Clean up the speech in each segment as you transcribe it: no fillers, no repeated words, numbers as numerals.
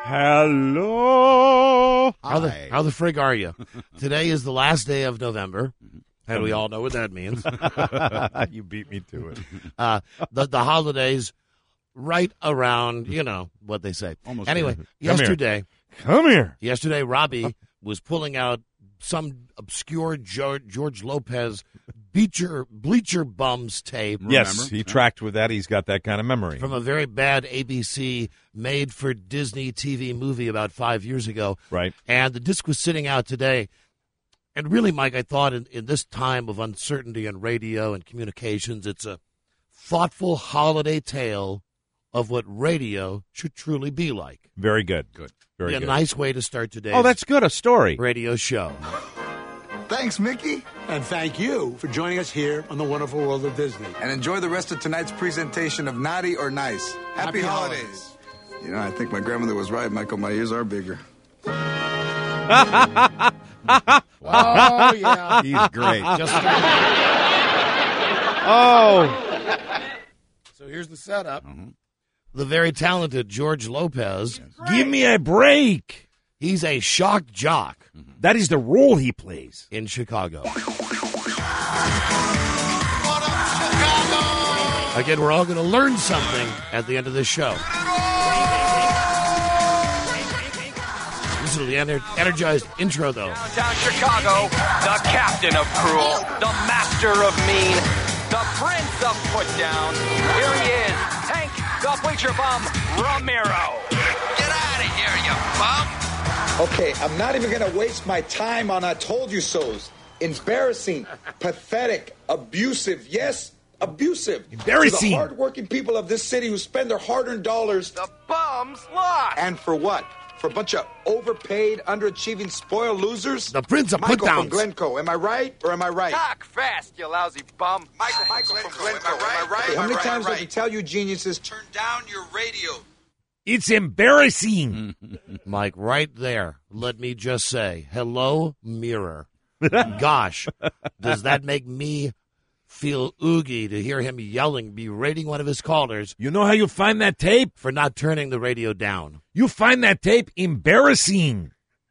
Hello. How the frig are you? Today is the last day of November, and we all know what that means. You beat me to it. The holidays right around, what they say. Almost anyway, there. Come here. Yesterday, Robbie was pulling out some obscure George Lopez Bleacher Bums tape. Yes, he tracked with that. He's got that kind of memory. From a very bad ABC made-for-Disney TV movie about 5 years ago. Right. And the disc was sitting out today. And really, Mike, I thought in this time of uncertainty in radio and communications, it's a thoughtful holiday tale of what radio should truly be like. Very good. Very Be a good. nice way to start today's Oh, that's good. A story. radio show. Thanks, Mickey. And thank you for joining us here on the wonderful world of Disney. And enjoy the rest of tonight's presentation of Naughty or Nice. Happy holidays. You know, I think my grandmother was right, Michael. My ears are bigger. Oh, yeah. He's great. So here's the setup. The very talented George Lopez. Give me a break. He's a shock jock That is the role he plays. in Chicago. Again, we're all going to learn something at the end of this show. Listen to the energized intro, though. Downtown Chicago, the captain of cruel, the master of mean, the prince of put down. Here he is, Hank, the bleacher bum, Ramiro. Get out of here, you bum. Okay, I'm not even going to waste my time on I told you so's. Embarrassing, pathetic, abusive. Yes, abusive. Embarrassing. To the hardworking people of this city who spend their hard-earned dollars. The bum's lost. And for what? For a bunch of overpaid, underachieving, spoiled losers? The Prince of Michael Put-Downs. from Glencoe. Am I right or am I right? Talk fast, you lousy bum. Michael from Glencoe. Am I right? Okay, how many times do I have to tell you geniuses, turn down your radio? It's embarrassing. Mike, right there, let me just say, hello, mirror. Gosh, does that make me feel oogie to hear him yelling, berating one of his callers You know how you find that tape? for not turning the radio down? You find that tape embarrassing.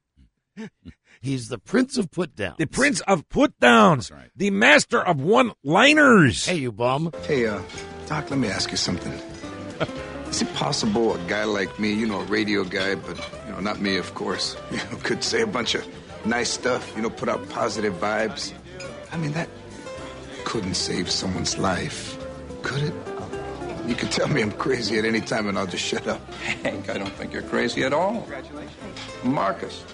He's the Prince of Put-Downs. The Prince of Put-Downs. That's right. The master of one-liners. Hey, you bum. Hey, Doc, let me ask you something. Is it possible a guy like me, a radio guy, but, not me, of course, could say a bunch of nice stuff, put out positive vibes? I mean, that couldn't save someone's life, could it? You can tell me I'm crazy at any time and I'll just shut up. Hank, I don't think you're crazy at all. Congratulations. Marcus.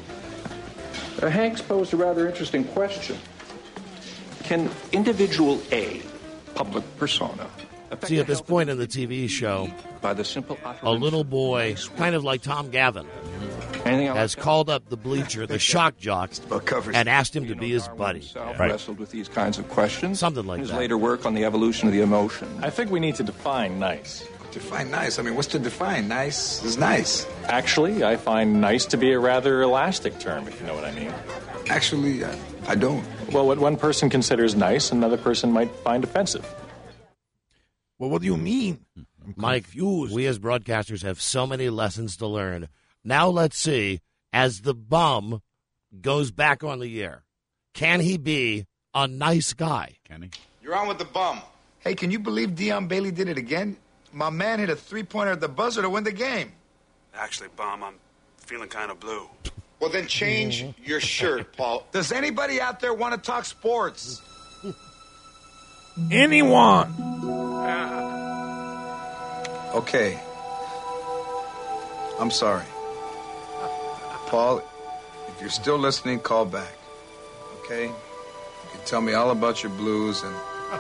Hank's posed a rather interesting question. Can individual A, public persona, affect See, at the this health point in the TV show, by the simple a utterance little of boy, kind of like Tom Gavin, anything else? has called up the bleacher, the shock jock, and asked him to be his buddy. Himself Right. wrestled with these kinds of questions. Something like His that. later work on the evolution of the emotion. I think we need to define nice. Define nice. I mean, what's to define? Nice is nice. Actually, I find nice to be a rather elastic term, if you know what I mean. Actually, I don't. Well, what one person considers nice, another person might find offensive. Well, what do you mean? Mike, we as broadcasters have so many lessons to learn. Now let's see, as the bum goes back on the air, can he be a nice guy? Kenny. You're on with the bum. Hey, can you believe Deion Bailey did it again? My man hit a three-pointer at the buzzer to win the game. Actually, Bum, I'm feeling kind of blue. Well, then change your shirt, Paul. Does anybody out there want to talk sports? Anyone. Okay. I'm sorry. Paul, if you're still listening, call back. Okay? You can tell me all about your blues, and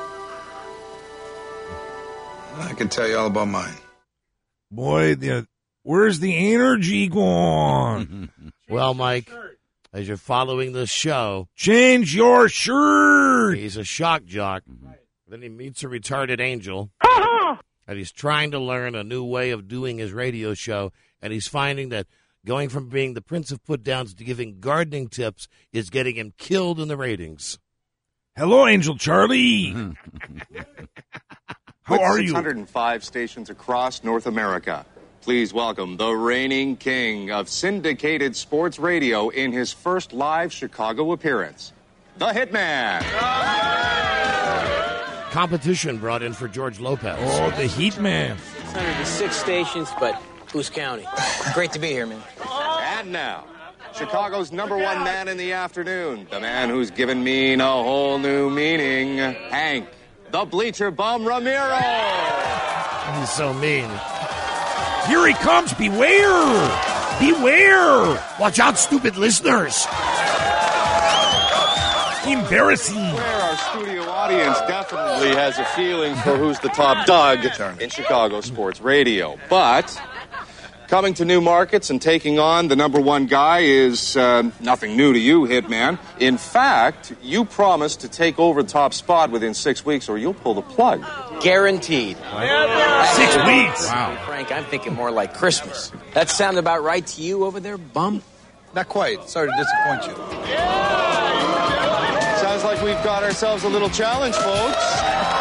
I can tell you all about mine. Boy, where's the energy gone? Well, Mike, as you're following this show, Change your shirt. he's a shock jock. Then he meets a retarded angel, and he's trying to learn a new way of doing his radio show, and he's finding that going from being the Prince of Put-Downs to giving gardening tips is getting him killed in the ratings. Hello, Angel Charlie. How are you? 605 stations across North America. Please welcome the reigning king of syndicated sports radio in his first live Chicago appearance, the Hitman. Competition brought in for George Lopez. Oh, the Heat Man. 606 stations, but who's counting? Great to be here, man. And now, Chicago's number one man in the afternoon, the man who's given mean a whole new meaning, Hank, the Bleacher Bum Ramiro. He's so mean. Here he comes. Beware. Beware. Watch out, stupid listeners. Embarrassing. Where our studio audience definitely has a feeling for who's the top dog in Chicago sports radio. But coming to new markets and taking on the number one guy is nothing new to you, Hitman. In fact, you promised to take over the top spot within 6 weeks or you'll pull the plug. Guaranteed. 6 weeks. Wow. Frank, I'm thinking more like Christmas. That sound about right to you over there, bum? Not quite. Sorry to disappoint you. Sounds like we've got ourselves a little challenge, folks.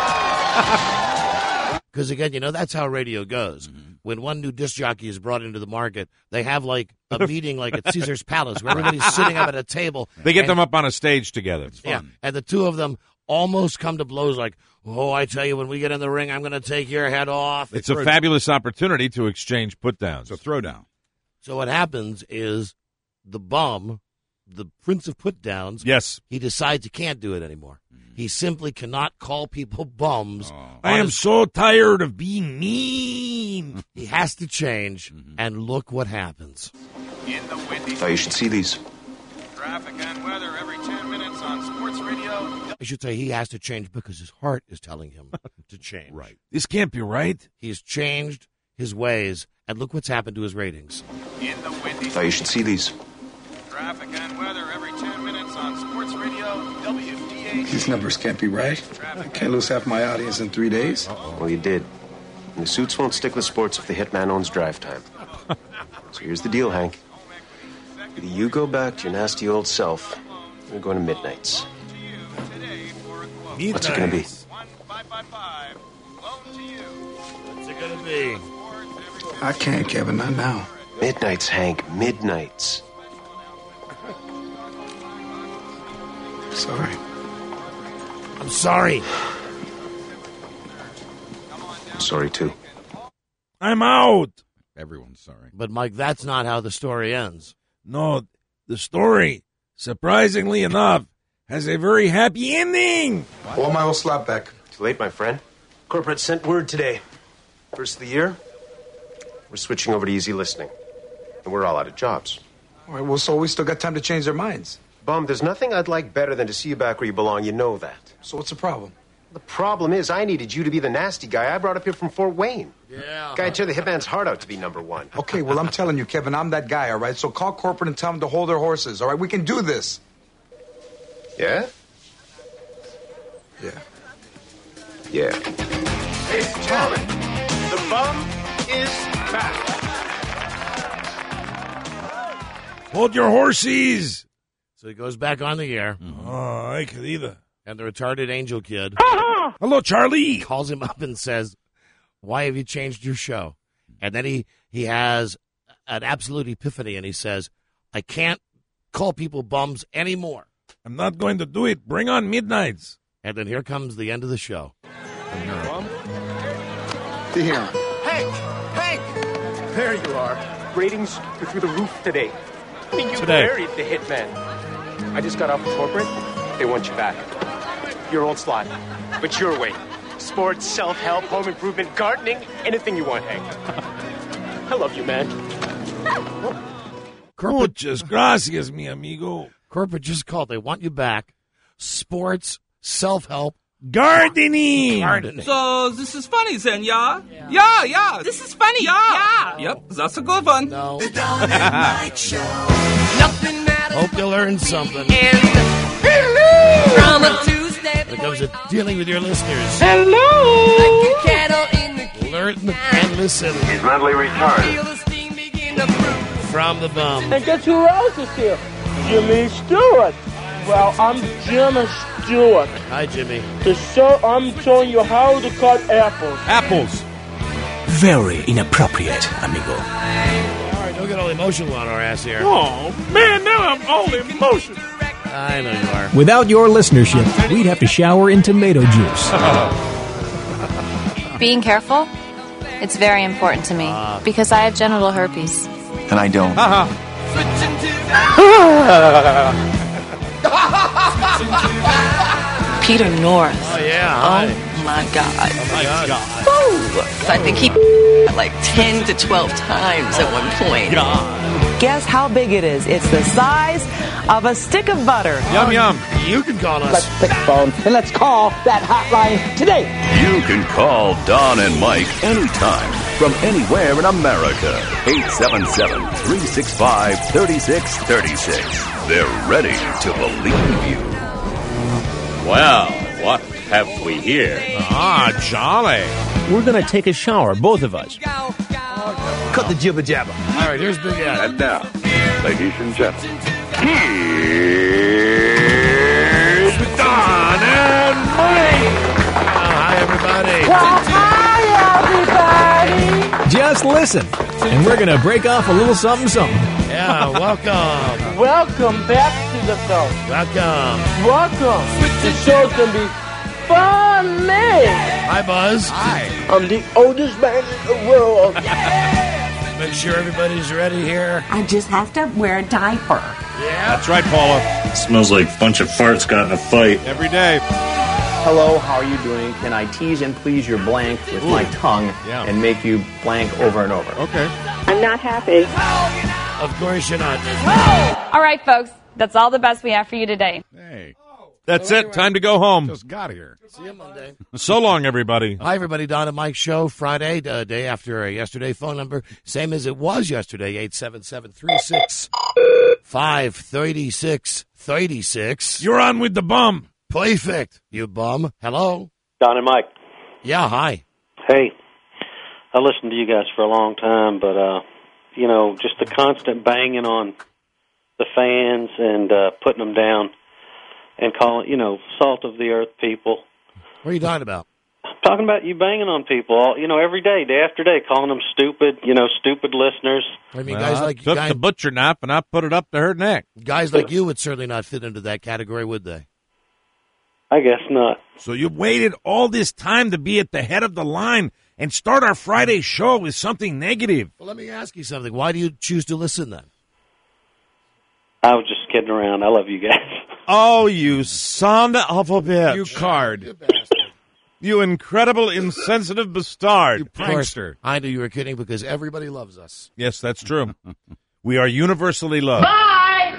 Because, again, that's how radio goes. When one new disc jockey is brought into the market, they have, like, a meeting like at Caesar's Palace where everybody's sitting up at a table. They get them up on a stage together. It's fun. Yeah, and the two of them almost come to blows like, oh, I tell you, when we get in the ring, I'm going to take your head off. It's a fabulous opportunity to exchange put-downs. It's a throwdown. So what happens is the bum, the prince of put-downs, yes, he decides he can't do it anymore. He simply cannot call people bums. I am so tired of being mean. He has to change, and look what happens. In the windy. Thought you should see these. Traffic and weather every 10 minutes on Sports Radio. I should say he has to change because his heart is telling him to change. Right. This can't be right. He's changed his ways, and look what's happened to his ratings. In the windy. Thought you should see these. Traffic and weather every 10 minutes on Sports Radio WDA. These numbers can't be right. I can't lose half my audience in 3 days. Well, you did. And the suits won't stick with sports if the Hitman owns drive time. So here's the deal, Hank. Either you go back to your nasty old self, or we're going to Midnights. What's it going to be? What's it going to be? I can't, Kevin, not now. Midnights, Hank, Midnights. Sorry. I'm sorry. I'm sorry, too. I'm out. Everyone's sorry. But, Mike, that's not how the story ends. No, the story, surprisingly enough, has a very happy ending. All my old slap back. Too late, my friend. Corporate sent word today. First of the year, we're switching over to easy listening. And we're all out of jobs. All right, well, so we still got time to change their minds. Bum, there's nothing I'd like better than to see you back where you belong. You know that. So what's the problem? The problem is I needed you to be the nasty guy I brought up here from Fort Wayne. Yeah. Guy tear the Hitman's heart out to be number one. Okay, well, I'm telling you, Kevin, I'm that guy, all right? So call corporate and tell them to hold their horses, all right? We can do this. Yeah? Yeah. Yeah. Ladies and gentlemen, the bum is back. Hold your horses. So he goes back on the air. Oh, I could either. And the retarded angel kid Hello, Charlie. calls him up and says, why have you changed your show? And then he has an absolute epiphany, and he says, I can't call people bums anymore. I'm not going to do it. Bring on Midnights. And then here comes the end of the show. Here. Hank! There you are. Ratings are through the roof today. I mean, you Today. buried the Hitman. I just got off with corporate. They want you back. Your old slot, but your way. Sports, self-help, home improvement, gardening, anything you want, Hank. I love you, man. Muchas gracias, mi amigo. Corporate just called. They want you back. Sports, self-help, Gardening. So this is funny then, yeah? Yeah. This is funny, yeah. Yep, that's a good one. No. The Don and Mike Show. Nothing matters. Hope you learned something. From a Tuesday when it comes to dealing with your listeners. Hello. Like a cattle in the learn and listen. He's mentally retarded. From the bum. And guess who else is here? Jimmy Stewart. Well, I'm Jimmy Stewart. Hi, Jimmy. I'm showing you how to cut apples. Apples. Very inappropriate, amigo. All right, don't get all emotional on our ass here. Oh, man, now I'm all emotional. I know you are. Without your listenership, we'd have to shower in tomato juice. Being careful, it's very important to me because I have genital herpes. And I don't. Peter North. Oh, yeah. Oh, my God. Oh, my God. Woo! I think he like 10 to 12 times at one point. Guess how big it is? It's the size of a stick of butter. Yum, yum. You can call us. Let's pick the phone and let's call that hotline today. You can call Don and Mike anytime from anywhere in America. 877-365-3636. They're ready to believe you. Well, what have we here? Ah, jolly. We're going to take a shower, both of us. Cut the jibber jabber. All right, here's Big Ed. And now, ladies and gentlemen, here's Don and Mike. Hi, everybody. Hi, everybody. Just listen, and we're going to break off a little something. Yeah, welcome. Welcome back to the show. Welcome. The show's going to be funny. Hi, Buzz. Hi. I'm the oldest man in the world. Make sure everybody's ready here. I just have to wear a diaper. Yeah. That's right, Paula. It smells like a bunch of farts got in a fight. Every day. Hello, how are you doing? Can I tease and please your blank with my tongue and make you blank over and over? Okay. I'm not happy. Of course you're not. All right, folks. That's all the best we have for you today. Hey. That's it. Time to go home. Just got here. See you Monday. So long, everybody. Hi, everybody. Don and Mike show Friday, day after yesterday. Phone number, same as it was yesterday, 877-365-3636. You're on with the bum. Perfect, you bum. Hello? Don and Mike. Yeah, hi. Hey, I listened to you guys for a long time, but, just the constant banging on the fans and putting them down and calling, salt of the earth people. What are you talking about? I'm talking about you banging on people, every day, day after day, calling them stupid, stupid listeners. I mean, guys like took the butcher knife and I put it up to her neck. Guys like you would certainly not fit into that category, would they? I guess not. So you waited all this time to be at the head of the line and start our Friday show with something negative. Well, let me ask you something. Why do you choose to listen then? I was just kidding around. I love you guys. Oh, you son of a bitch. You card. You bastard. You incredible, insensitive bastard. You prankster. I knew you were kidding because everybody loves us. Yes, that's true. We are universally loved. Bye!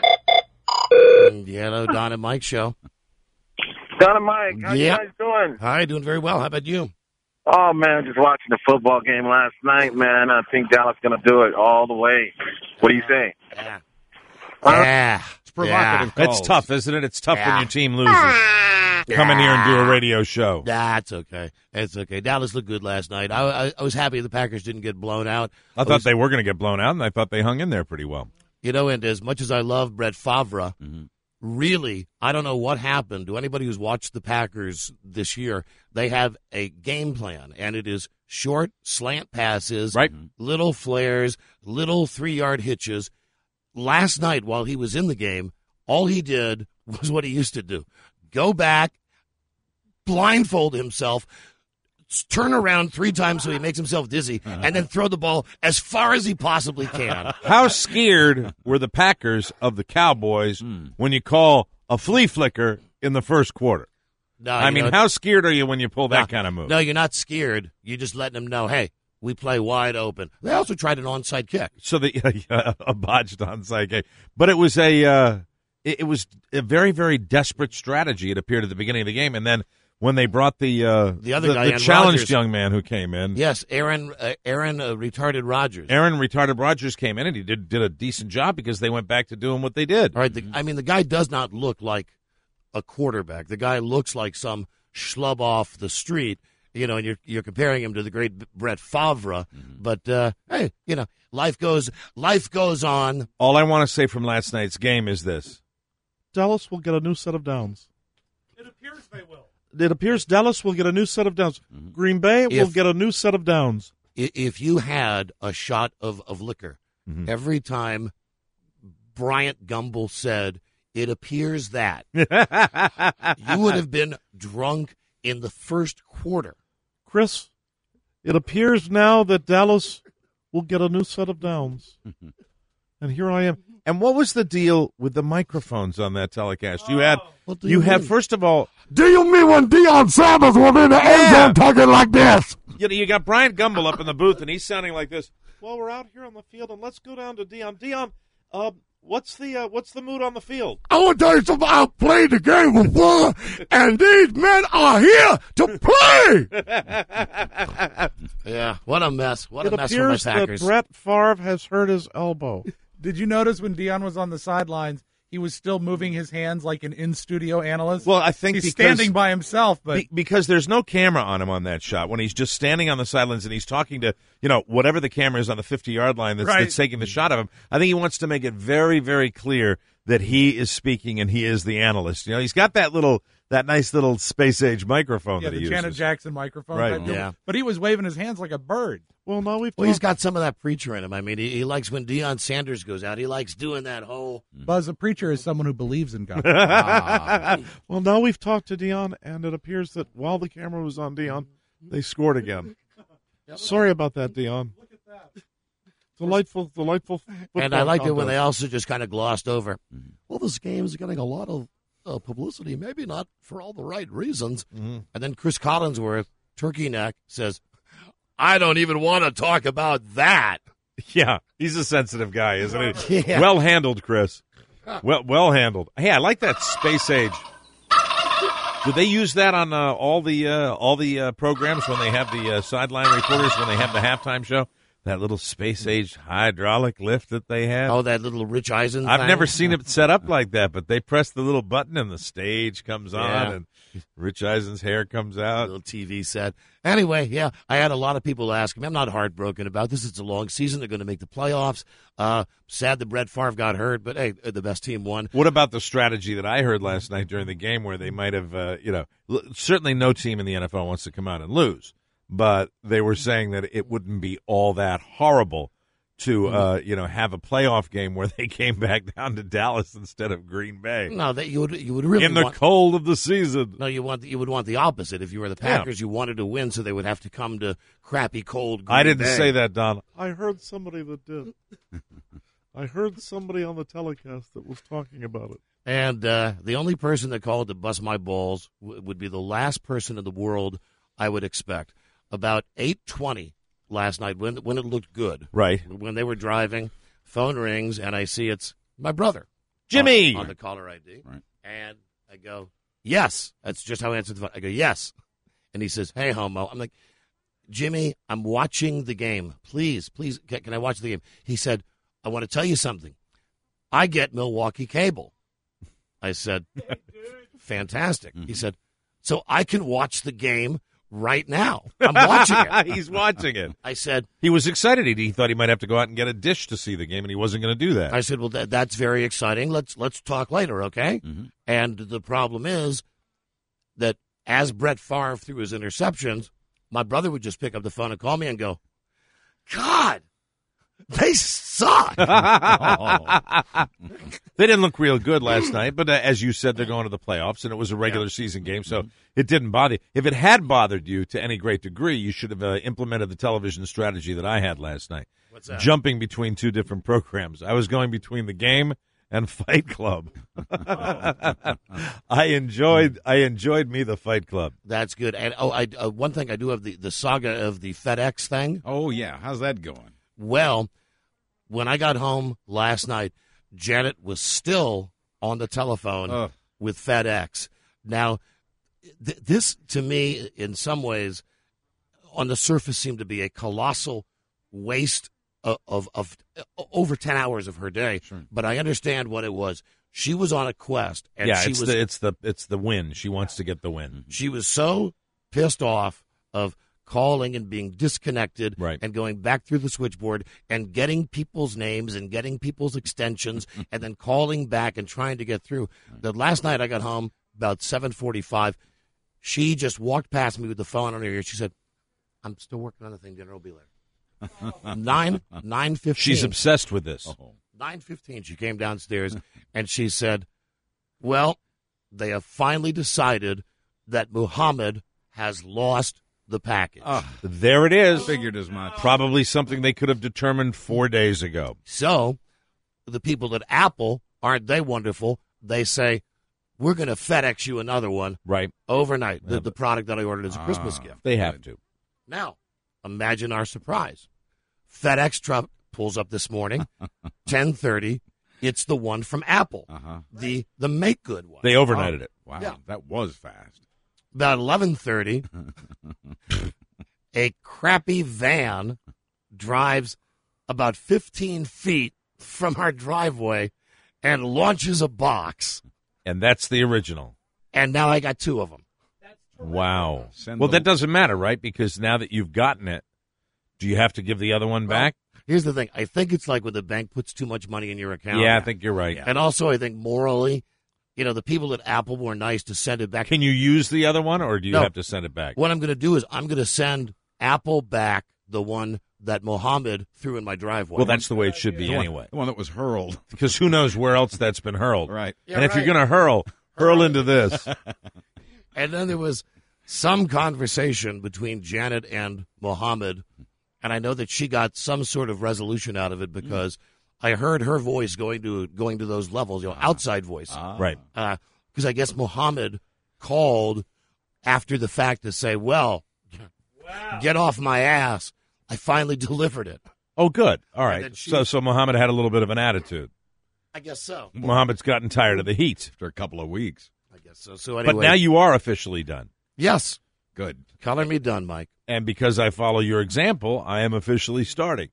Hello, Don and Mike show. Don and Mike, how you guys doing? Hi, doing very well. How about you? Oh, man, just watching the football game last night, man. I think Dallas is going to do it all the way. What do you say? Yeah. Yeah. It's provocative calls. It's tough, isn't it? It's tough when your team loses. Come in here and do a radio show. That's okay. It's okay. Dallas looked good last night. I was happy the Packers didn't get blown out. I thought they were going to get blown out, and I thought they hung in there pretty well. And as much as I love Brett Favre, really, I don't know what happened to anybody who's watched the Packers this year. They have a game plan, and it is short slant passes, right? Little flares, little 3-yard hitches. Last night, while he was in the game, all he did was what he used to do. Go back, blindfold himself, turn around 3 times so he makes himself dizzy, and then throw the ball as far as he possibly can. How scared were the Packers of the Cowboys when you call a flea flicker in the first quarter? No, I mean, how scared are you when you pull that kind of move? No, you're not scared. You're just letting them know, hey, we play wide open. They also tried an onside kick. So a botched onside kick. But it was a very, very desperate strategy, it appeared at the beginning of the game. And then when they brought the other guy, the challenged Rodgers, young man who came in. Yes, Aaron retarded Rodgers. Aaron retarded Rodgers came in, and he did a decent job because they went back to doing what they did. All right, the guy does not look like a quarterback. The guy looks like some schlub off the street. And you're comparing him to the great Brett Favre, but hey, life goes on. All I want to say from last night's game is this: Dallas will get a new set of downs. It appears they will. It appears Dallas will get a new set of downs. Green Bay will get a new set of downs. if you had a shot of liquor every time Bryant Gumbel said, "It appears that," you would have been drunk in the first quarter. Chris, it appears now that Dallas will get a new set of downs. And here I am. And what was the deal with the microphones on that telecast? You had, first of all, do you mean when Deion Sanders was in the end zone talking like this? You got Bryant Gumbel up in the booth, and he's sounding like this. Well, we're out here on the field, and let's go down to Deion. Deion, what's the mood on the field? I want to tell you something. I've played the game before, and these men are here to play. Yeah, what a mess. What a mess for my Packers. It appears that Brett Favre has hurt his elbow. Did you notice when Deion was on the sidelines, he was still moving his hands like an in-studio analyst? Well, I think he's standing by himself. But because there's no camera on him on that shot. When he's just standing on the sidelines and he's talking to, whatever the camera is on the 50-yard line that's taking the shot of him, I think he wants to make it very, very clear that he is speaking and he is the analyst. He's got that nice little space-age microphone that he uses. Yeah, the Janet Jackson microphone. Right. Yeah. But he was waving his hands like a bird. Well, he's got some of that preacher in him. I mean, he likes when Deion Sanders goes out. He likes doing that whole. Buzz, a preacher is someone who believes in God. Well, now we've talked to Deion, and it appears that while the camera was on Deion, they scored again. Sorry about that, Deion. Look at that. Delightful. And I liked it when they also just kind of glossed over. Well, this game is getting a lot of publicity, maybe not for all the right reasons. And then Chris Collinsworth, turkey neck, says, I don't even want to talk about that. Yeah, he's a sensitive guy, isn't he? Yeah. Well handled, Chris. Well handled. Hey, I like that space age. Do they use that on all the programs when they have the sideline reporters, when they have the halftime show? That little space age hydraulic lift that they have. Oh, that little Rich Eisen I've thing? never seen it set up like that, but they press the little button and the stage comes on and Rich Eisen's hair comes out. Little TV set. Anyway, yeah, I had a lot of people ask me. I'm not heartbroken about this. It's a long season. They're going to make the playoffs. Sad that Brett Favre got hurt, but hey, the best team won. What about the strategy that I heard last night during the game where they might have, certainly no team in the NFL wants to come out and lose. But they were saying that it wouldn't be all that horrible to, have a playoff game where they came back down to Dallas instead of Green Bay. No, that you would really in the cold of the season. No, you would want the opposite. If you were the Packers, you wanted to win, so they would have to come to crappy cold Green I didn't Bay. say that, Don. I heard somebody that did. I heard somebody on the telecast that was talking about it. And the only person that called to bust my balls would be the last person in the world I would expect. About 8:20 last night, when it looked good. Right. When they were driving, phone rings, and I see it's my brother. Jimmy! On the caller ID. Right. And I go, yes. That's just how I answered the phone. I go, yes. And he says, hey, homo. I'm like, Jimmy, I'm watching the game. Please, can I watch the game? He said, I want to tell you something. I get Milwaukee cable. I said, fantastic. He said, so I can watch the game right now. I'm watching it. He's watching it. I said. He was excited. He thought he might have to go out and get a dish to see the game, and he wasn't going to do that. I said, well, that's very exciting. Let's talk later, okay? Mm-hmm. And the problem is that as Brett Favre threw his interceptions, my brother would just pick up the phone and call me and go, God, they suck. They didn't look real good last night, but as you said, they're going to the playoffs, and it was a regular season game, so it didn't bother you. If it had bothered you to any great degree, you should have implemented the television strategy that I had last night. What's that? Jumping between two different programs. I was going between the game and Fight Club. I enjoyed me the Fight Club. That's good. And one thing I do have the saga of the FedEx thing. Oh yeah, how's that going? Well, when I got home last night, Janet was still on the telephone with FedEx. Now, this to me, in some ways, on the surface, seemed to be a colossal waste of over 10 hours of her day. Sure. But I understand what it was. She was on a quest, and it's the win. She wants to get the win. She was so pissed off of calling and being disconnected and going back through the switchboard and getting people's names and getting people's extensions and then calling back and trying to get through. The last night I got home about 7:45. She just walked past me with the phone on her ear. She said, I'm still working on the thing. Dinner will be later. 9:15. She's obsessed with this. 9:15, she came downstairs, and she said, well, they have finally decided that Muhammad has lost the package. There it is. Figured as much. Probably something they could have determined 4 days ago. So the people at Apple, aren't they wonderful? They say, we're going to FedEx you another one overnight, the product that I ordered as a Christmas gift. They have to. Now, imagine our surprise. FedEx truck pulls up this morning, 10:30. It's the one from Apple, the make good one. They overnighted it. Wow, Yeah. that was fast. About 11:30, a crappy van drives about 15 feet from our driveway and launches a box. And that's the original. And now I got 2 of them. Wow. Well, that doesn't matter, right? Because now that you've gotten it, do you have to give the other one back? Here's the thing. I think it's like when the bank puts too much money in your account. Yeah, I think you're right. And also, I think morally, the people at Apple were nice to send it back. Can you use the other one, or do you have to send it back? What I'm going to do is I'm going to send Apple back the one that Mohammed threw in my driveway. Well, that's the way it should be anyway. The one that was hurled. Because who knows where else that's been hurled. Right. Yeah, and if you're going to hurl into this. And then there was some conversation between Janet and Mohammed, and I know that she got some sort of resolution out of it because I heard her voice going to those levels, outside voice. Right. Because I guess Mohammed called after the fact to say, well, get off my ass. I finally delivered it. Oh, good. All right. So Muhammad had a little bit of an attitude. I guess so. Muhammad's gotten tired of the heat. After a couple of weeks. I guess so. So anyway. But now you are officially done. Yes. Good. Color me done, Mike. And because I follow your example, I am officially starting.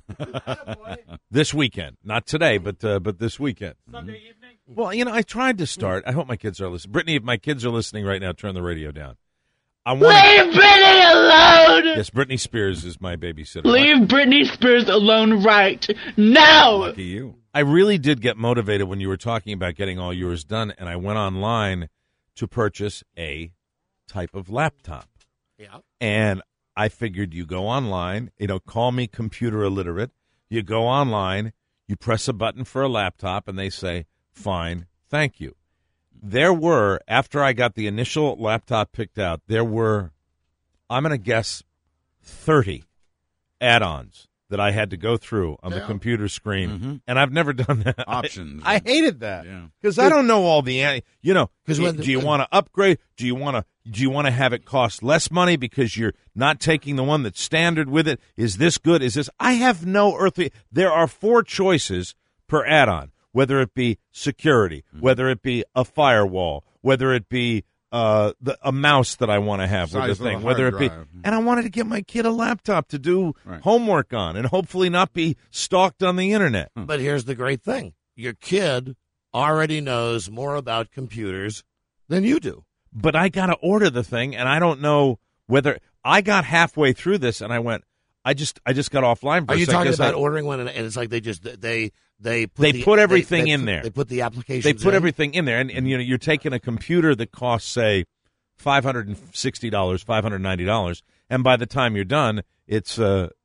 This weekend. Not today, but this weekend. Sunday evening? Well, I tried to start. I hope my kids are listening. Brittany, if my kids are listening right now, turn the radio down. Leave Britney alone! Yes, Britney Spears is my babysitter. Leave Britney Spears alone right now! Lucky you. I really did get motivated when you were talking about getting all yours done, and I went online to purchase a type of laptop. Yeah. And I figured you go online, call me computer illiterate. You go online, you press a button for a laptop, and they say, fine, thank you. There were, after I got the initial laptop picked out, there were, I'm going to guess, 30 add-ons that I had to go through on the computer screen, and I've never done that. Options. I hated that because I don't know all the, do you want to upgrade? Do you want to have it cost less money because you're not taking the one that's standard with it? Is this good? Is this? I have no earthly. There are 4 choices per add-on. Whether it be security, whether it be a firewall, whether it be a mouse that I want to have with the thing, whether it be, and I wanted to get my kid a laptop to do homework on and hopefully not be stalked on the internet. But here's the great thing. Your kid already knows more about computers than you do. But I got to order the thing, and I don't know whether I got halfway through this and I went, I just got offline. Are you talking about ordering one and it's like they put everything in there. They put the applications. They put everything in there, and you're taking a computer that costs $560, $590, and by the time you're done, it's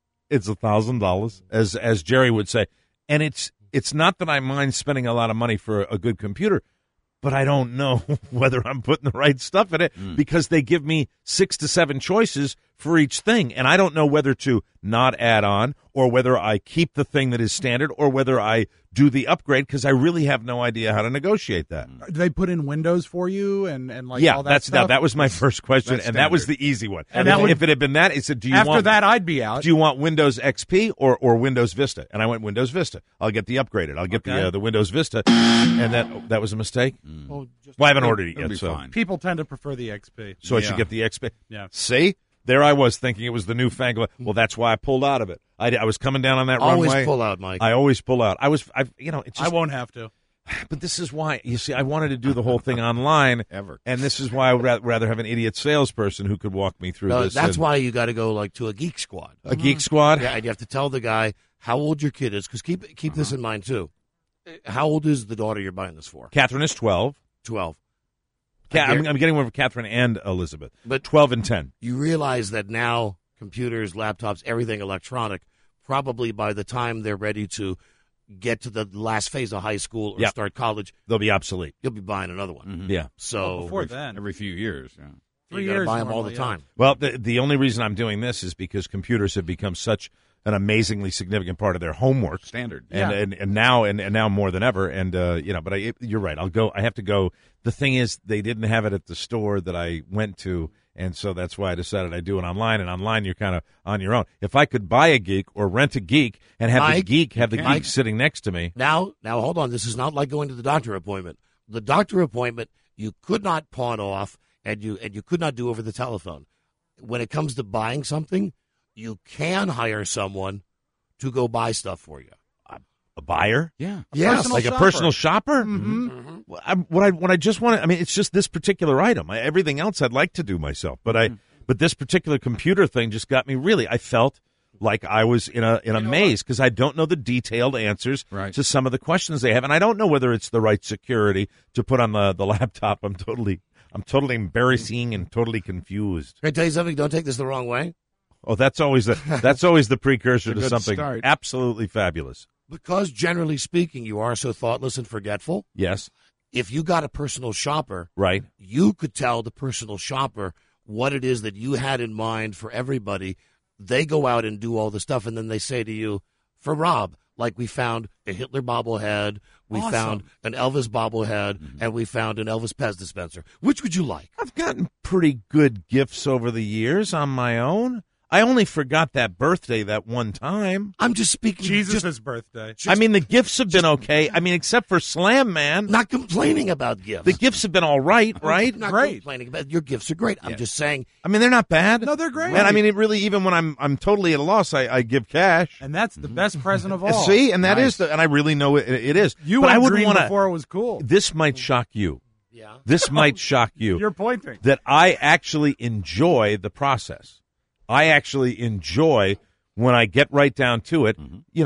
$1,000, as Jerry would say. And it's not that I mind spending a lot of money for a good computer, but I don't know whether I'm putting the right stuff in it because they give me 6 to 7 choices for each thing, and I don't know whether to not add on or whether I keep the thing that is standard or whether I do the upgrade because I really have no idea how to negotiate that. Do they put in Windows for you and all that that's stuff? that was my first question, and that was the easy one. And if it had been that, it said, "Do you after want that? I'd be out. Do you want Windows XP or Windows Vista?" And I went Windows Vista. I'll get the upgraded. I'll get the Windows Vista, and that was a mistake. Well, I haven't ordered it yet. So fine. People tend to prefer the XP. So I should get the XP. Yeah. See? There I was thinking it was the newfangled. Well, that's why I pulled out of it. I was coming down on that runway. Always pull out, Mike. I always pull out. It's just, I won't have to. But this is why, you see, I wanted to do the whole thing online. And this is why I would rather have an idiot salesperson who could walk me through this. That's why you got to go to a Geek Squad. A Geek Squad? Yeah, and you have to tell the guy how old your kid is, because keep this in mind, too. How old is the daughter you're buying this for? Catherine is 12. 12. I'm getting one for Catherine and Elizabeth. But 12 and 10. You realize that now computers, laptops, everything electronic probably by the time they're ready to get to the last phase of high school or start college, they'll be obsolete. You'll be buying another one. Mm-hmm. Yeah. So before then, every few years. Yeah. 3 you years, buy them all normally, the time. Well, the only reason I'm doing this is because computers have become such an amazingly significant part of their homework standard, and now more than ever. And but you're right. I have to go. The thing is, they didn't have it at the store that I went to, and so that's why I decided I'd do it online. And online, you're kind of on your own. If I could buy a geek or rent a geek and have the geek sitting next to me. Now, hold on. This is not like going to the doctor appointment. The doctor appointment you could not pawn off, and you could not do over the telephone. When it comes to buying something, you can hire someone to go buy stuff for you. A buyer? Yeah. Yes. Like a personal shopper? Mm-hmm. What I just want to, I mean, it's just this particular item. Everything else I'd like to do myself, but this particular computer thing just got me really, I felt like I was in a maze because I don't know the detailed answers to some of the questions they have, and I don't know whether it's the right security to put on the laptop. I'm totally embarrassing and totally confused. Can I tell you something? Don't take this the wrong way. Oh, that's always the precursor to something start. Absolutely fabulous. Because generally speaking, you are so thoughtless and forgetful. Yes. If you got a personal shopper, right, you could tell the personal shopper what it is that you had in mind for everybody. They go out and do all the stuff, and then they say to you, for Rob, like we found a Hitler bobblehead, we found an Elvis bobblehead, and we found an Elvis Pez dispenser. Which would you like? I've gotten pretty good gifts over the years on my own. I only forgot that birthday that one time. I'm just speaking. Jesus' birthday. I mean, the gifts have been okay. I mean, except for Slam Man. Not complaining about gifts. The gifts have been all right, right? Not great. Complaining about your gifts are great. I'm just saying. I mean, they're not bad. No, they're great. Man, I mean, it really, even when I'm totally at a loss, I give cash. And that's the best present of all. See, and that is and I really know it is. You but went I wouldn't green want before it was cool. This might shock you. Yeah. This might shock you. You're pointing. That I actually enjoy the process. I actually enjoy, when I get right down to it,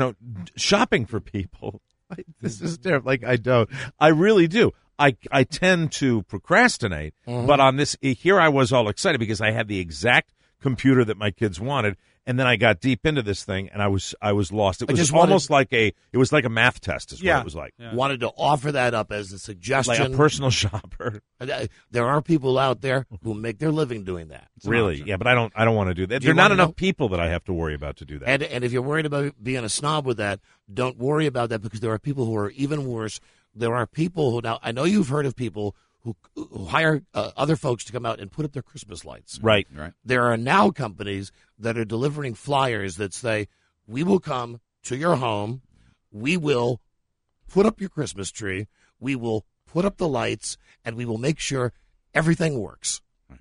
shopping for people. This is terrible. Like, I don't. I really do. I tend to procrastinate, but on this, here I was all excited because I had the exact computer that my kids wanted, and then I got deep into this thing, and I was lost. It was almost like a math test is what it was like. Yeah. Wanted to offer that up as a suggestion. Like a personal shopper. There are people out there who make their living doing that. Really? Yeah, but I don't want to do that. There are not enough people that I have to worry about to do that. And if you're worried about being a snob with that, don't worry about that, because there are people who are even worse. There are people who, now, I know you've heard of people who hire other folks to come out and put up their Christmas lights. Right. There are now companies that are delivering flyers that say, we will come to your home, we will put up your Christmas tree, we will put up the lights, and we will make sure everything works.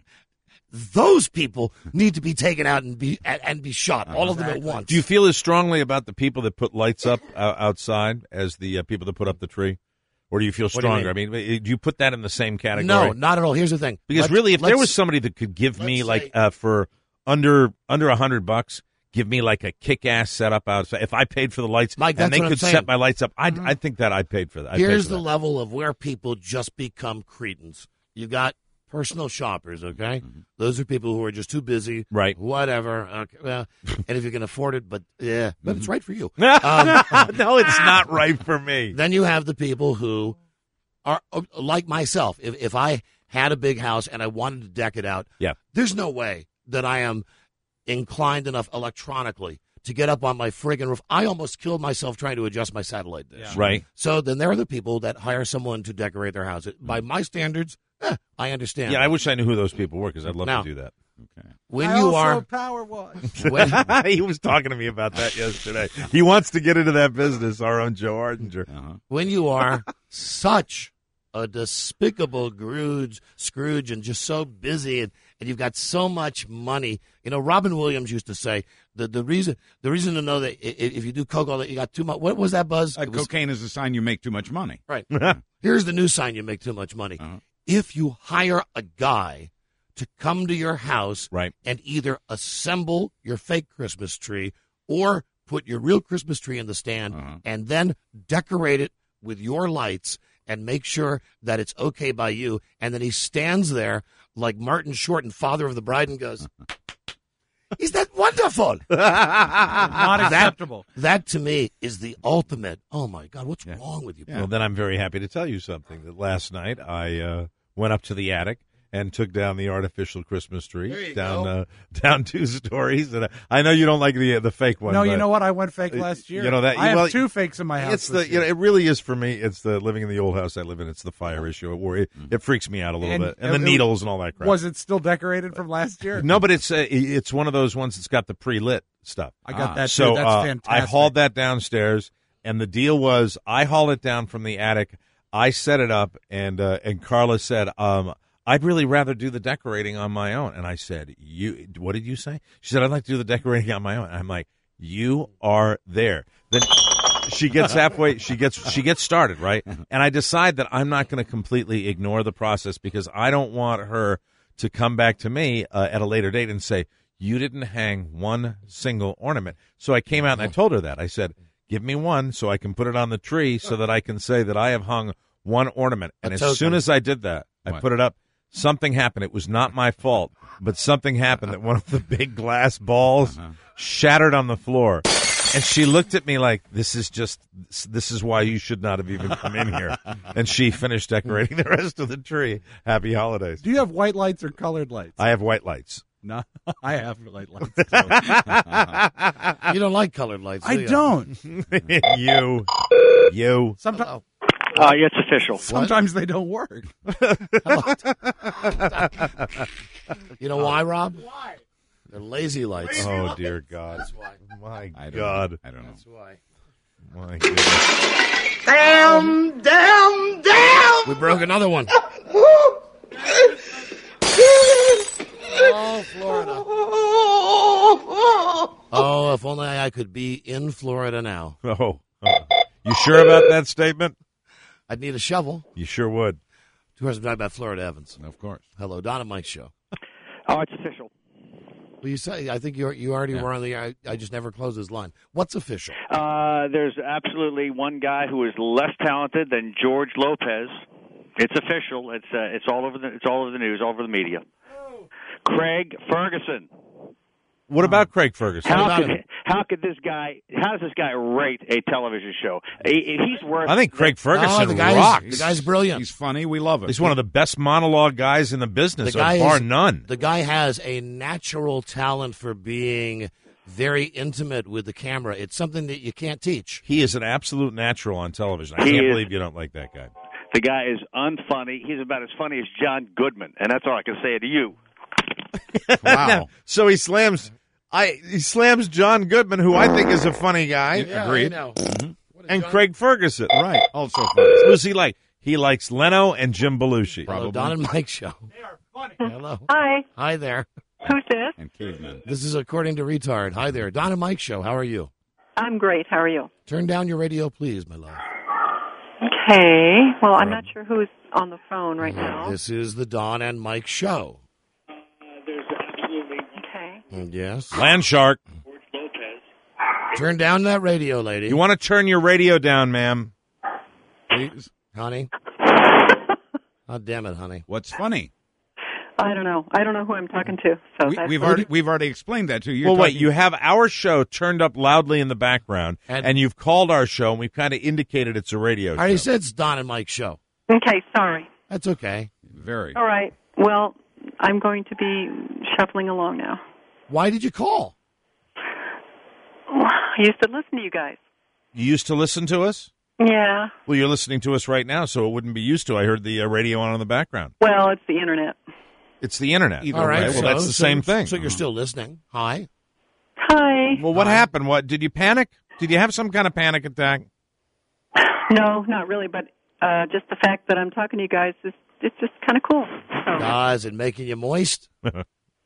Those people need to be taken out and be shot, all of them at once. Do you feel as strongly about the people that put lights up outside as the people that put up the tree? Or do you feel stronger? I mean, do you put that in the same category? No, not at all. Here's the thing. Because really, if there was somebody that could give me, like, for under $100, give me like a kick-ass setup outside. If I paid for the lights, Mike, and they could set my lights up, I think that I paid for that. Here's the level of where people just become cretins. You got personal shoppers, okay? Those are people who are just too busy. Right. Whatever. Okay, well, and if you can afford it, but it's right for you. No, it's not right for me. Then you have the people who are like myself. If I had a big house and I wanted to deck it out, there's no way that I am inclined enough electronically to get up on my friggin' roof. I almost killed myself trying to adjust my satellite dish. Yeah. Right. So then there are the people that hire someone to decorate their house. By my standards, I understand. Yeah, I wish I knew who those people were, because I'd love to do that. Okay. When you are Power Wash. He was talking to me about that yesterday. He wants to get into that business, our own Joe Ardinger. When you are such a despicable Scrooge and just so busy and you've got so much money. Robin Williams used to say the reason to know that if you do coke all that, you got too much. What was that, Buzz? Cocaine is a sign you make too much money. Right. Here's the new sign you make too much money. If you hire a guy to come to your house and either assemble your fake Christmas tree or put your real Christmas tree in the stand and then decorate it with your lights and make sure that it's okay by you, and then he stands there like Martin Short in Father of the Bride and goes, Is that wonderful? Not acceptable. That to me is the ultimate. Oh my God, what's wrong with you? Well, then I'm very happy to tell you something. That last night I went up to the attic and took down the artificial Christmas tree down 2 stories. And I know you don't like the fake one. No, you know what? I went fake last year. You know that I have 2 fakes in my house. It's it really is for me. It's the living in the old house I live in. It's the fire issue. It freaks me out a little bit, and the needles and all that crap. Was it still decorated from last year? No, but it's one of those ones that's got the pre-lit stuff. I got that. So too. That's fantastic. I hauled that downstairs, and the deal was I haul it down from the attic. I set it up, and Carla said, I'd really rather do the decorating on my own. And I said, what did you say? She said, I'd like to do the decorating on my own. And I'm like, you are there. Then she gets halfway, she gets started, right? And I decide that I'm not going to completely ignore the process because I don't want her to come back to me at a later date and say, you didn't hang one single ornament. So I came out and I told her that. I said, give me one so I can put it on the tree so that I can say that I have hung one ornament. And as soon as I did that, I put it up. Something happened. It was not my fault, but something happened that one of the big glass balls shattered on the floor. And she looked at me like, this is why you should not have even come in here. And she finished decorating the rest of the tree. Happy holidays. Do you have white lights or colored lights? I have white lights. No, I have white lights. You don't like colored lights, do I you? don't. You. Sometimes. It's official. Sometimes they don't work. You know why, Rob? Why? They're lazy lights. Oh, dear God. That's why. My God. I don't know. That's why. My goodness. Damn! We broke another one. Oh, Florida. Oh, if only I could be in Florida now. Oh. You sure about that statement? I'd need a shovel. You sure would. Of course, I'm talking about Florida Evans. Of course. Hello, Don and Mike show. Oh, it's official. Well, you say, I think you already were on the air. I just never closed his line. What's official? There's absolutely one guy who is less talented than George Lopez. It's official. It's all over the news, all over the media. Craig Ferguson. What about Craig Ferguson? How does this guy rate a television show? He's worth. I think Craig Ferguson rocks. The guy's brilliant. He's funny. We love him. He's one of the best monologue guys in the business, bar none. The guy has a natural talent for being very intimate with the camera. It's something that you can't teach. He is an absolute natural on television. I can't believe you don't like that guy. The guy is unfunny. He's about as funny as John Goodman, and that's all I can say to you. Wow. So he slams John Goodman, who I think is a funny guy. Yeah, Agreed. I know. And Craig Ferguson. Right. Also funny. Who's he like? He likes Leno and Jim Belushi. Hello, Don and Mike show. They are funny. Hello. Hi. Hi there. Who's this? And cavemen. This is According to Retard. Hi there. Don and Mike show. How are you? I'm great. How are you? Turn down your radio, please, my love. Okay. Well, I'm not sure who's on the phone right now. This is the Don and Mike show. Okay. Yes. Landshark. Turn down that radio, lady. You want to turn your radio down, ma'am? Please, honey? Oh, damn it, honey. What's funny? I don't know. I don't know who I'm talking to. So We've already explained that to you. Well, wait. You have our show turned up loudly in the background, and you've called our show, and we've kind of indicated it's a radio show. I already said it's Don and Mike show. Okay. Sorry. That's okay. Very. All right. Well, I'm going to be shuffling along now. Why did you call? I used to listen to you guys. You used to listen to us? Yeah. Well, you're listening to us right now, so it wouldn't be used to. I heard the radio on in the background. Well, it's the internet. It's the internet. All right. Well, that's the same thing. So you're still listening. Hi. Hi. Well, what happened? What did you panic? Did you have some kind of panic attack? No, not really, but just the fact that I'm talking to you guys it's just kind of cool. So. Is it making you moist? Huh?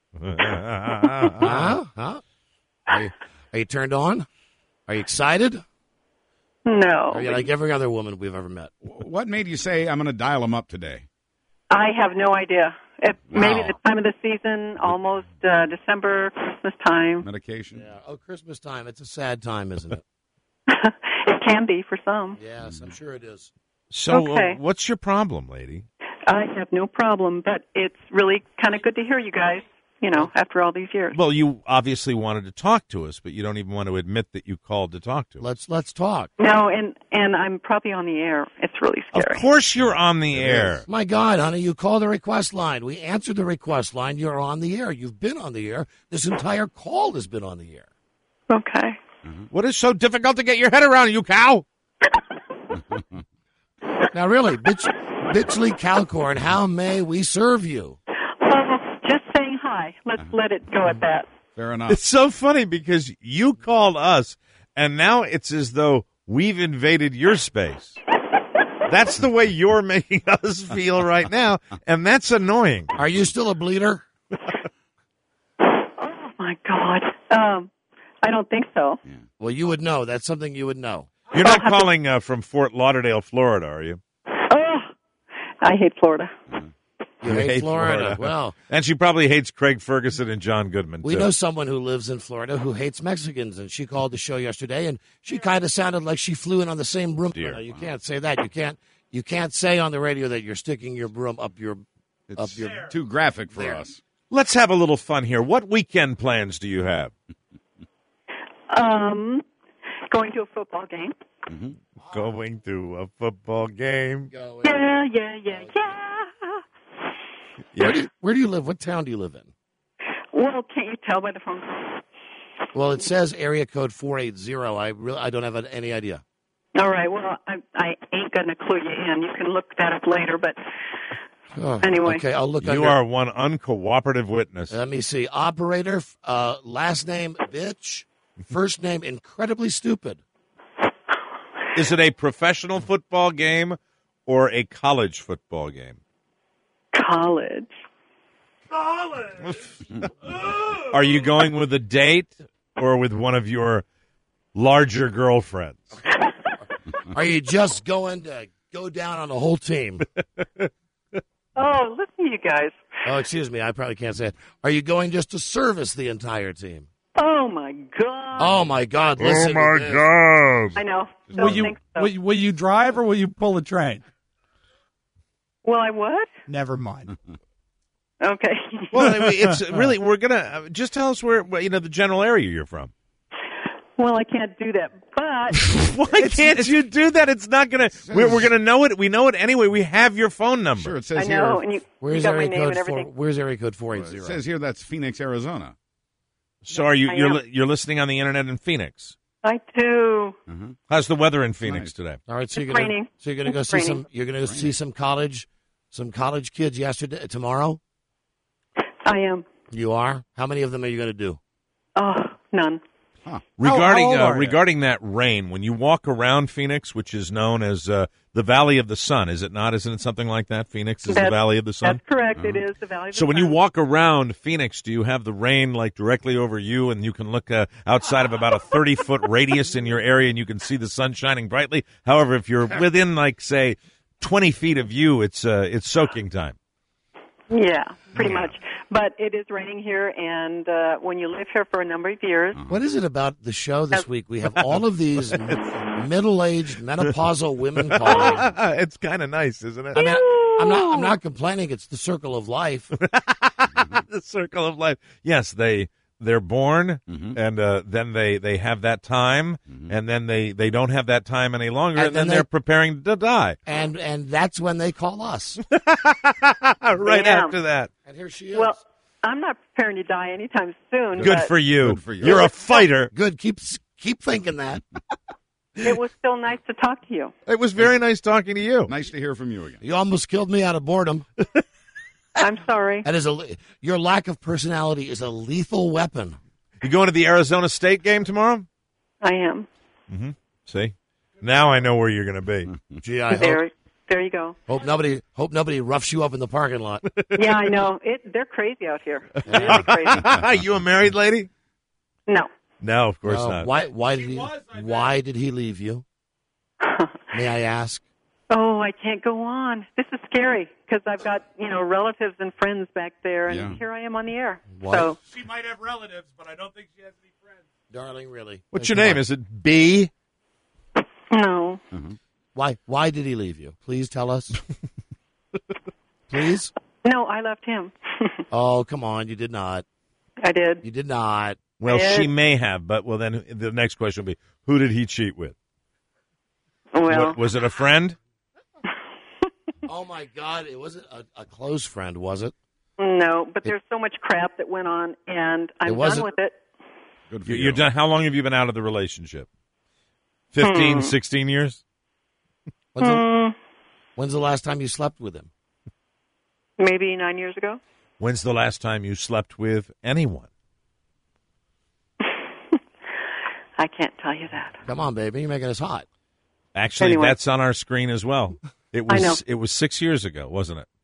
Are you turned on? Are you excited? No. Are you like every other woman we've ever met? What made you say, I'm going to dial him up today? I have no idea. Maybe the time of the season, almost December, Christmas time. Medication? Yeah. Oh, Christmas time. It's a sad time, isn't it? It can be for some. Yes, I'm sure it is. So Okay. What's your problem, lady? I have no problem, but it's really kind of good to hear you guys. after all these years. Well, you obviously wanted to talk to us, but you don't even want to admit that you called to talk to us. Let's talk. No, and I'm probably on the air. It's really scary. Of course you're on the air. My God, honey, you called the request line. We answered the request line. You're on the air. You've been on the air. This entire call has been on the air. Okay. What is so difficult to get your head around, you cow? Now, really, Bitchley Calcorn, how may we serve you? Just saying hi. Let's let it go at that. Fair enough. It's so funny because you called us, and now it's as though we've invaded your space. That's the way you're making us feel right now, and that's annoying. Are you still a bleeder? Oh, my God. I don't think so. Yeah. Well, you would know. That's something you would know. You're not calling from Fort Lauderdale, Florida, are you? Oh, I hate Florida. You hate Florida. Well, and she probably hates Craig Ferguson and John Goodman, we too. know someone who lives in Florida who hates Mexicans, and she called the show yesterday, and she kind of sounded like she flew in on the same broom. You can't say that. You can't say on the radio that you're sticking your broom up your. Too graphic for us. Let's have a little fun here. What weekend plans do you have? Going to a football game. Mm-hmm. Going to a football game. Yeah. Where do you live? What town do you live in? Well, can't you tell by the phone call? Well, it says area code 480. I don't have any idea. All right. Well, I ain't going to clue you in. You can look that up later, but anyway. Okay, I'll look. You are one uncooperative witness. Let me see. Operator, last name, bitch. First name, incredibly stupid. Is it a professional football game or a college football game? College. Are you going with a date or with one of your larger girlfriends? Are you just going to go down on the whole team? Oh, listen to you guys. Oh, excuse me. I probably can't say it. Are you going just to service the entire team? Oh, my God. Oh, my God. Listen Oh, my God. I know. Will you drive or will you pull a train? Well, I would? Never mind. Okay. Well, it's really, we're going to, just tell us where, the general area you're from. Well, I can't do that, but... Why can't you do that? It's not going to, we're going to know it. We know it anyway. We have your phone number. Sure, it says I know, here. and you Where's got my area name code and everything. Where's area code 480? It says here that's Phoenix, Arizona. So you're listening on the internet in Phoenix? I do. Mm-hmm. How's the weather in Phoenix today? All right, so It's raining. you're gonna go It's see raining. some college kids tomorrow. I am. You are? How many of them are you going to do? Oh, none. Huh. Regarding that rain, when you walk around Phoenix, which is known as the Valley of the Sun, is it not? Isn't it something like that? Phoenix is the Valley of the Sun? That's correct. It is the Valley of the So Sun. when you walk around Phoenix, do you have the rain like directly over you, and you can look outside of about a 30-foot radius in your area, and you can see the sun shining brightly? However, if you're within, like, say, 20 feet of you, it's soaking time. Yeah, pretty much. But it is raining here, and when you live here for a number of years... What is it about the show this week? We have all of these middle-aged, menopausal women calling. It's kind of nice, isn't it? I mean, I'm not complaining. It's the circle of life. The circle of life. Yes, they're born, and then they have that time, and then they don't have that time any longer, and then they're preparing to die. And that's when they call us. Right after that. And here she is. Well, I'm not preparing to die anytime soon. Good but for you. You're a fighter. Good. Keep thinking that. It was still nice to talk to you. It was very nice talking to you. Nice to hear from you again. You almost killed me out of boredom. I'm sorry. That is your lack of personality is a lethal weapon. You going to the Arizona State game tomorrow? I am. Mm-hmm. See? Now I know where you're going to be. Gee, I there you go. hope nobody roughs you up in the parking lot. Yeah, I know. They're crazy out here. Really crazy. You a married lady? No. No, of course not. Why did he leave you? May I ask? Oh, I can't go on. This is scary because I've got, relatives and friends back there, and here I am on the air. What? So She might have relatives, but I don't think she has any friends. Darling, really. What's your name? Is it B? No. Mm-hmm. Why did he leave you? Please tell us. Please? No, I left him. Oh, come on. You did not. I did. You did not. Well, I she did. may have, but well, then the next question will be, who did he cheat with? Well, Was it a friend? Oh, my God. It wasn't a close friend, was it? no, but there's so much crap that went on, and I'm done wasn't- with it. Good for You're done. How long have you been out of the relationship? 15, 16 years? When's the last time you slept with him? Maybe 9 years ago. When's the last time you slept with anyone? I can't tell you that. Come on, baby. You're making us hot. Actually, Anyway. that's on our screen as well. It I know. was It was 6 years ago, wasn't it?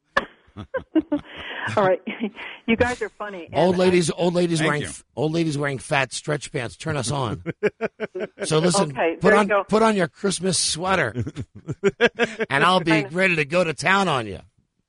All right, you guys are funny. and Old ladies Thank wearing fat stretch pants. Turn us on. So listen, Okay, put there on you go. put on your Christmas sweater, and I'll be ready to go to town on you.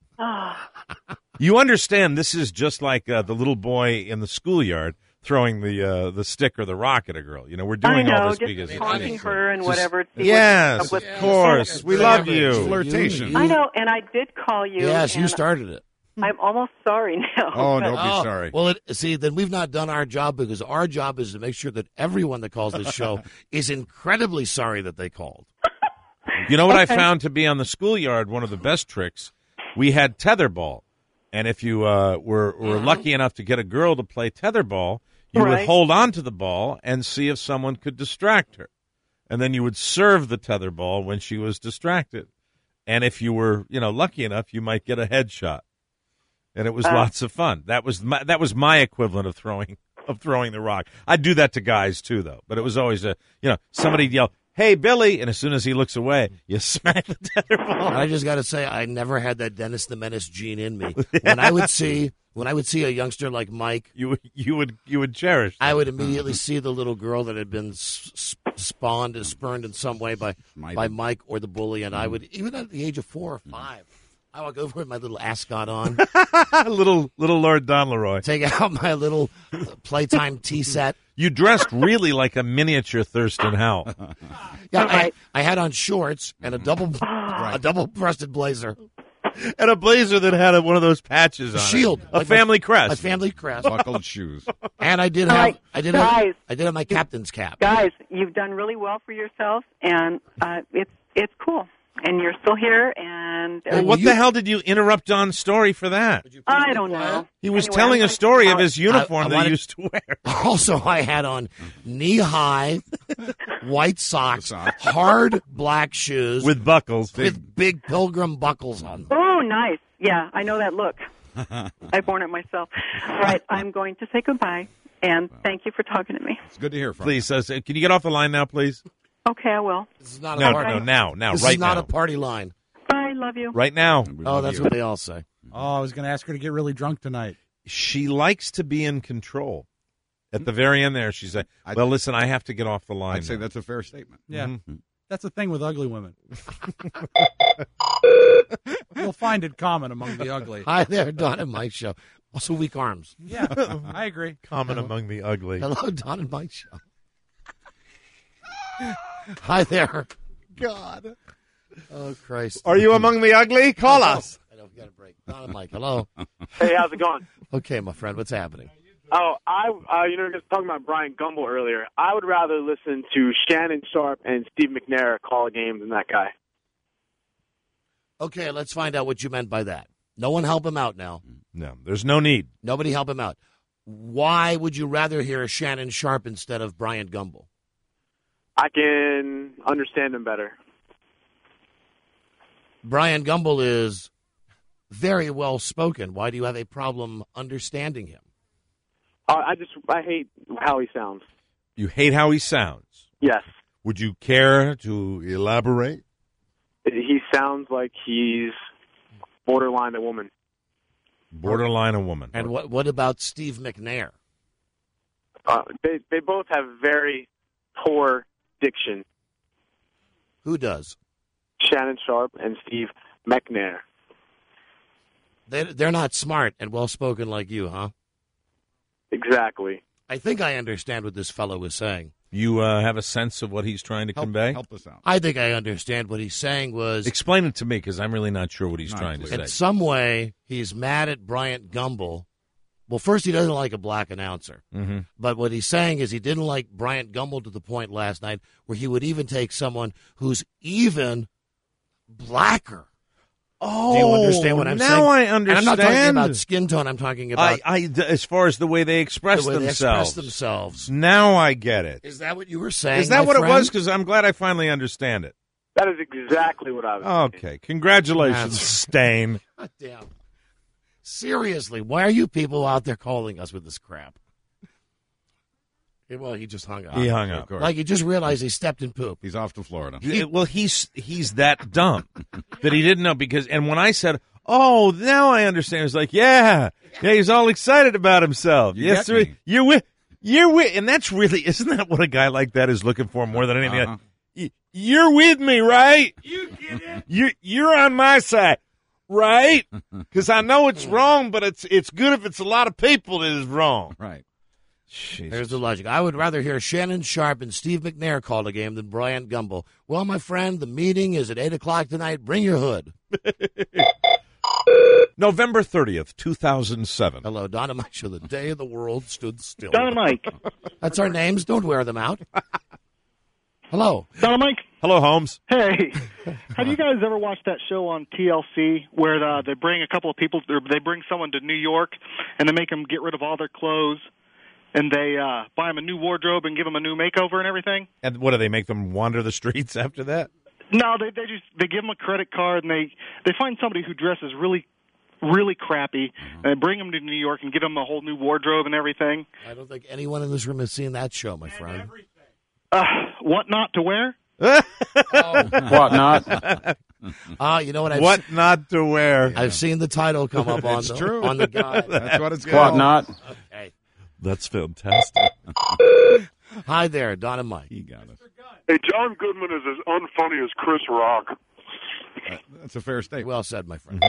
You understand this is just like the little boy in the schoolyard throwing the stick or the rock at a girl. You know, we're doing I know, all this just because taunting her and whatever. see Yes, what of comes up with. course. We love you. Flirtation. I know, and I did call you. Yes, you and started it. I'm almost sorry now. Oh, but- don't be sorry. Well, then we've not done our job, because our job is to make sure that everyone that calls this show is incredibly sorry that they called. You know what I found to be on the schoolyard, one of the best tricks? We had tetherball. And if you were lucky enough to get a girl to play tetherball, you would Right. hold on to the ball and see if someone could distract her. And then you would serve the tetherball when she was distracted. And if you were, lucky enough, you might get a headshot. And it was lots of fun. That was my equivalent of throwing the rock. I'd do that to guys too, though. But it was always somebody yell, "Hey, Billy!" And as soon as he looks away, you smack the tetherball. I just got to say, I never had that Dennis the Menace gene in me. When I would see a youngster like Mike, you would cherish that. I would immediately see the little girl that had been spurned in some way by Mike or the bully, and I would, even at the age of 4 or 5, I would go over with my little ascot on, little Lord Donleroy. take out my little playtime tea set. You dressed really like a miniature Thurston Howell. Yeah, I had on shorts and a double-breasted blazer. And a blazer that had one of those patches on Shield. it. A family crest. A family crest. Buckled shoes. And I did All have right, I did guys. have my captain's cap. Guys, you've done really well for yourself, and it's cool. And you're still here, and Well, what the hell did you interrupt Don's story for that? I don't know. He was Anyway, telling I'm a story of his I uniform that wanted- he used to wear. Also, I had on knee-high white socks, hard black shoes With buckles. with big pilgrim buckles on them. Oh, nice. Yeah, I know that look. I've worn it myself. Right, I'm going to say goodbye, and thank you for talking to me. It's good to hear from Please, can you get off the line now, please? Okay, I will. This is not No, a party. now, This right is not now. a party line. Bye, love you. Right now. Oh, that's what they all say. Oh, I was going to ask her to get really drunk tonight. She likes to be in control. At the very end there, she said, well, listen, I have to get off the line. I'd say now." that's a fair statement. Yeah. Mhm. That's the thing with ugly women. You'll find it common among the ugly. Hi there, Don and Mike Show. Also, weak arms. Yeah, I agree. Common among the ugly. Hello, Don and Mike Show. Hi there. God. Oh, Christ. Are you among the ugly? Call us. I know, we got a break. Don and Mike, hello. Hey, how's it going? Okay, my friend, what's happening? Oh, you were just talking about Brian Gumbel earlier. I would rather listen to Shannon Sharp and Steve McNair call a game than that guy. Okay, let's find out what you meant by that. No one help him out now. No, there's no need. Nobody help him out. Why would you rather hear Shannon Sharp instead of Brian Gumbel? I can understand him better. Brian Gumbel is very well spoken. Why do you have a problem understanding him? I hate how he sounds. You hate how he sounds. Yes. Would you care to elaborate? He sounds like he's borderline a woman. Borderline a woman. And what about Steve McNair? They both have very poor diction. Who does? Shannon Sharp and Steve McNair. They're not smart and well-spoken like you, huh? Exactly. I think I understand what this fellow is saying. You have a sense of what he's trying to convey? Help us out. I think I understand what he's saying was... Explain it to me, because I'm really not sure what he's trying to say. In some way, he's mad at Bryant Gumbel Well, first, he doesn't like a black announcer. Mm-hmm. But what he's saying is he didn't like Bryant Gumbel to the point last night where he would even take someone who's even blacker. Oh, do you understand what I'm saying? Now I understand. And I'm not talking about skin tone. I'm talking about as far as the way they express themselves. Now I get it. Is that what you were saying? Is that what friend? it was? Because I'm glad I finally understand it. That is exactly what I was saying. Okay, congratulations, Stain. God damn. Seriously, why are you people out there calling us with this crap? Well, he just hung up. He hung up. Like he just realized he stepped in poop. He's off to Florida. Well, he's that dumb that he didn't know and when I said, "Oh, now I understand," it's like, yeah, he's all excited about himself. Yes, sir. You're with, and that's really, isn't that what a guy like that is looking for more than anything? Uh-huh. You're with me, right? You get it. You're on my side, right? Because I know it's wrong, but it's good if it's a lot of people that is wrong, right? Jesus. There's the logic. I would rather hear Shannon Sharp and Steve McNair call the game than Bryant Gumbel. Well, my friend, the meeting is at 8 o'clock tonight. Bring your hood. November 30th, 2007. Hello, Don and Mike Show, the day the world stood still. Don and Mike. That's our names. Don't wear them out. Hello. Don and Mike. Hello, Holmes. Hey. Have you guys ever watched that show on TLC where they bring a couple of people, or they bring someone to New York and they make them get rid of all their clothes? And they buy them a new wardrobe and give them a new makeover and everything. And what do they make them wander the streets after that? No, they give them a credit card and they find somebody who dresses really, really crappy and they bring them to New York and give them a whole new wardrobe and everything. I don't think anyone in this room has seen that show, my friend. What not to wear? What not? You know what? What not to wear? I've seen the title come up on the guide. That's what it's called. What not? Okay. That's fantastic. Hi there, Don and Mike. He got it. Hey, John Goodman is as unfunny as Chris Rock. That's a fair statement. Well said, my friend.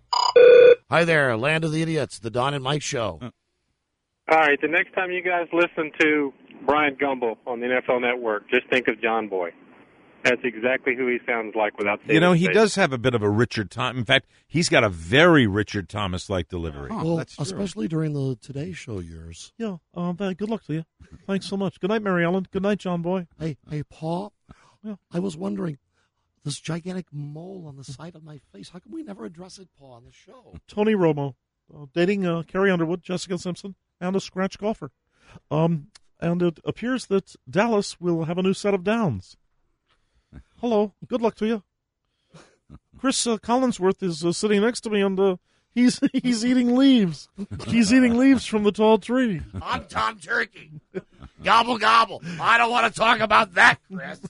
Hi there, Land of the Idiots, the Don and Mike Show. All right, the next time you guys listen to Bryant Gumbel on the NFL Network, just think of John Boy. That's exactly who he sounds like without saying he does have a bit of a Richard Thomas. In fact, he's got a very Richard Thomas-like delivery. Well, that's true. Especially during the Today Show years. Yeah, good luck to you. Thanks so much. Good night, Mary Ellen. Good night, John Boy. Hey, Paul, I was wondering, this gigantic mole on the side of my face, how come we never address it, Paul, on the show? Tony Romo, dating Carrie Underwood, Jessica Simpson, and a scratch golfer. And it appears that Dallas will have a new set of downs. Hello. Good luck to you. Chris Collinsworth is sitting next to me, and he's eating leaves. He's eating leaves from the tall tree. I'm Tom Turkey. Gobble, gobble. I don't want to talk about that, Chris.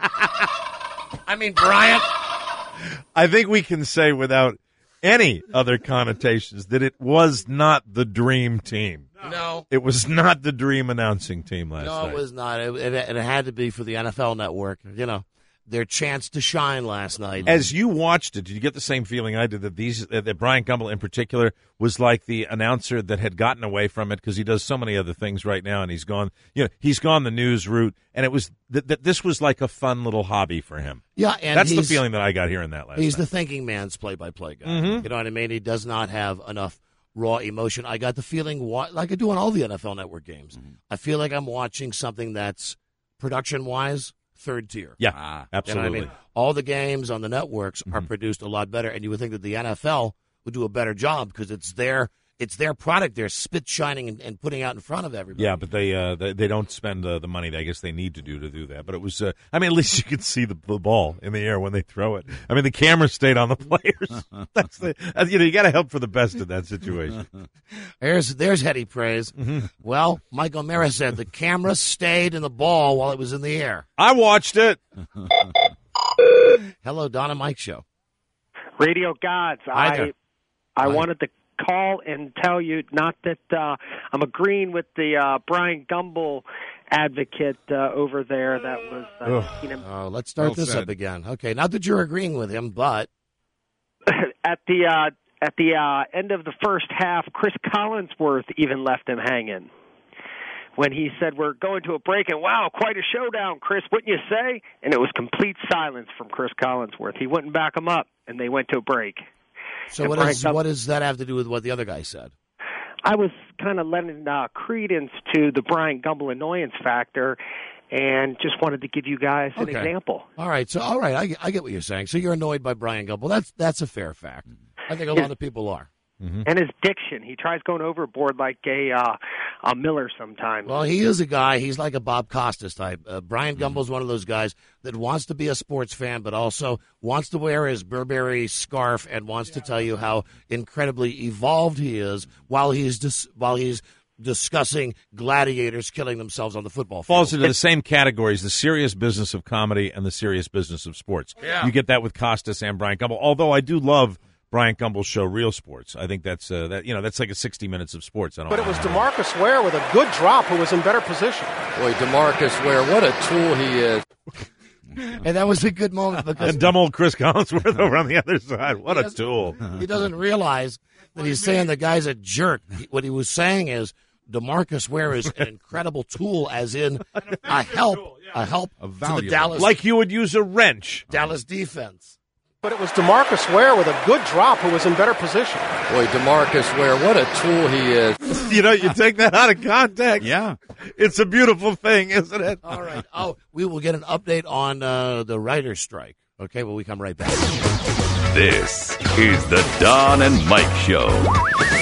I mean, Bryant. I think we can say without any other connotations that it was not the dream team. No. It was not the dream announcing team last night. No, it was not. It had to be for the NFL Network. Their chance to shine last night. As you watched it, did you get the same feeling I did that Bryant Gumbel in particular was like the announcer that had gotten away from it because he does so many other things right now, and he's gone the news route, and it was that this was like a fun little hobby for him. Yeah, and that's the feeling that I got hearing that last night. He's the thinking man's play-by-play guy. Mm-hmm. You know what I mean? He does not have enough raw emotion. I got the feeling, like I do on all the NFL Network games, I feel like I'm watching something that's production-wise third tier. Yeah, absolutely. You know what I mean? All the games on the networks are produced a lot better, and you would think that the NFL would do a better job because it's their product. They're spit shining and putting out in front of everybody. Yeah, but they don't spend the money I guess they need to do that. But it was, at least you could see the ball in the air when they throw it. I mean, the camera stayed on the players. That's you got to help for the best in that situation. There's heady praise. Mm-hmm. Well, Mike O'Mara said the camera stayed in the ball while it was in the air. I watched it. Hello, Don and Mike Show. Radio Gods. Hi. I wanted to call and tell you, not that I'm agreeing with the Bryant Gumbel advocate over there that was let's start this up again. Okay, not that you're agreeing with him, but at the end of the first half, Chris Collinsworth even left him hanging when he said, "We're going to a break," and wow, quite a showdown, Chris, wouldn't you say? And it was complete silence from Chris Collinsworth. He wouldn't back him up, and they went to a break. So what does that have to do with what the other guy said? I was kind of lending credence to the Brian Gumbel annoyance factor, and just wanted to give you guys an example. All right, I get what you're saying. So you're annoyed by Brian Gumbel. That's a fair fact. I think a lot of people are. Mm-hmm. And his diction. He tries going overboard like a Miller sometimes. Well, he is a guy. He's like a Bob Costas type. Brian Gumbel's one of those guys that wants to be a sports fan, but also wants to wear his Burberry scarf and wants to tell you how incredibly evolved he is while he's discussing gladiators killing themselves on the football field. Falls into the same categories, the serious business of comedy and the serious business of sports. Yeah. You get that with Costas and Brian Gumbel, although I do love Brian Gumbel's show, Real Sports. I think that's that's like a 60 minutes of sports. But it was DeMarcus Ware with a good drop who was in better position. Boy, DeMarcus Ware, what a tool he is. And that was a good moment because and dumb old Chris Collinsworth over on the other side. What a tool. He doesn't realize that he's saying the guy's a jerk. What he was saying is DeMarcus Ware is an incredible tool, as in a help to the Dallas. Like you would use a wrench. Dallas defense. But it was DeMarcus Ware with a good drop who was in better position. Boy, DeMarcus Ware, what a tool he is. You take that out of context. Yeah. It's a beautiful thing, isn't it? All right. Oh, we will get an update on the writer's strike. Okay, well, we come right back. This is the Don and Mike Show.